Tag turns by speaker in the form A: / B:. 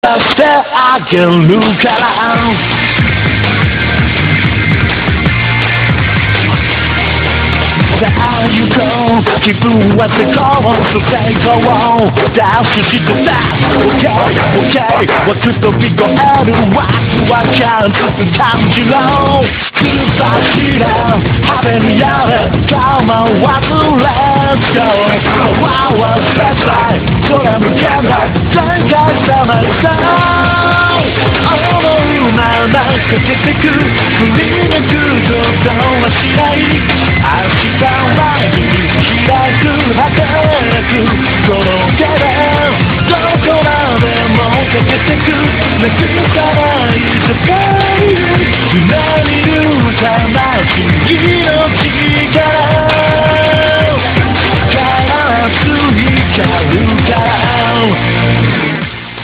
A: 出してあげるからさあ行こう気分はせこうと成功ダッシュしてさ OKOK はずっと聞こえるワクワク感じろ空走れ派手にやれ構わず Let's go パワースペースライ空向けない全開さないさ思うままかけてく振り抜くことはしない明日前に開く果てなくこの手でどこまでもかけてく